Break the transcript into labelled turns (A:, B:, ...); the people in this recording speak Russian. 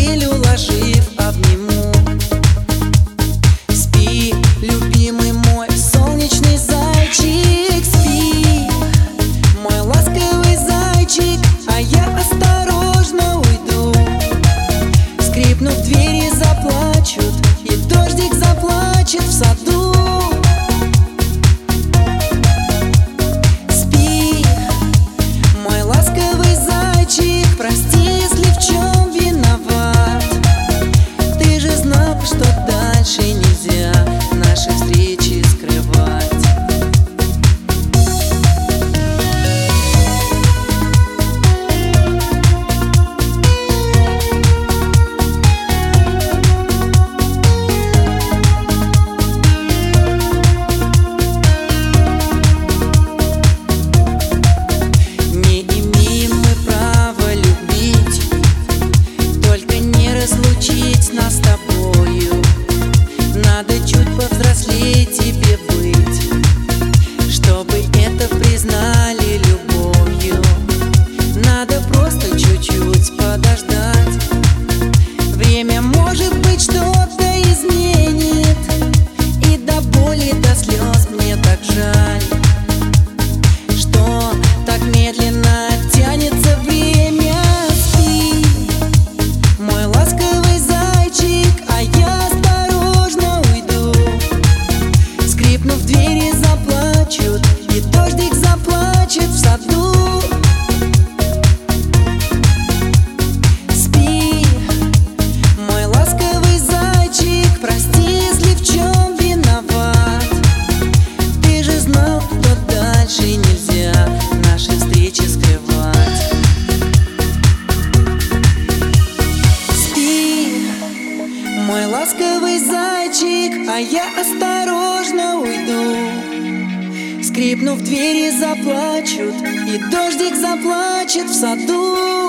A: постель уложив, обниму. Спи, любимый мой солнечный зайчик, спи, мой ласковый зайчик, а я осторожно уйду. Скрипнув, двери заплачут, и дождик заплачет в саду. Спи, мой ласковый зайчик, прости, если в чем виноват. Ты же знал, что дальше нельзя наши встречи скрывать. Не имеем мы права любить, только не разлучить нас с тобою. Надо чуть повзрослеть тебе быть, чтобы это признали любовью. Надо просто чуть-чуть подождать. Время, может быть, что-то изменит, и до боли, до слез мне так жаль, что так медленно тянется время. Спи, мой ласковый зайчик, а я осторожно уйду. Скрипнув, двери заплачут, и дождик заплачет в саду. Спи, мой ласковый зайчик, прости, если в чем виноват. Ты же знал, что дальше нельзя наши встречи скрывать. Спи, мой ласковый зайчик, а я осторожно уйду. Скрипнув, двери заплачут, и дождик заплачет в саду.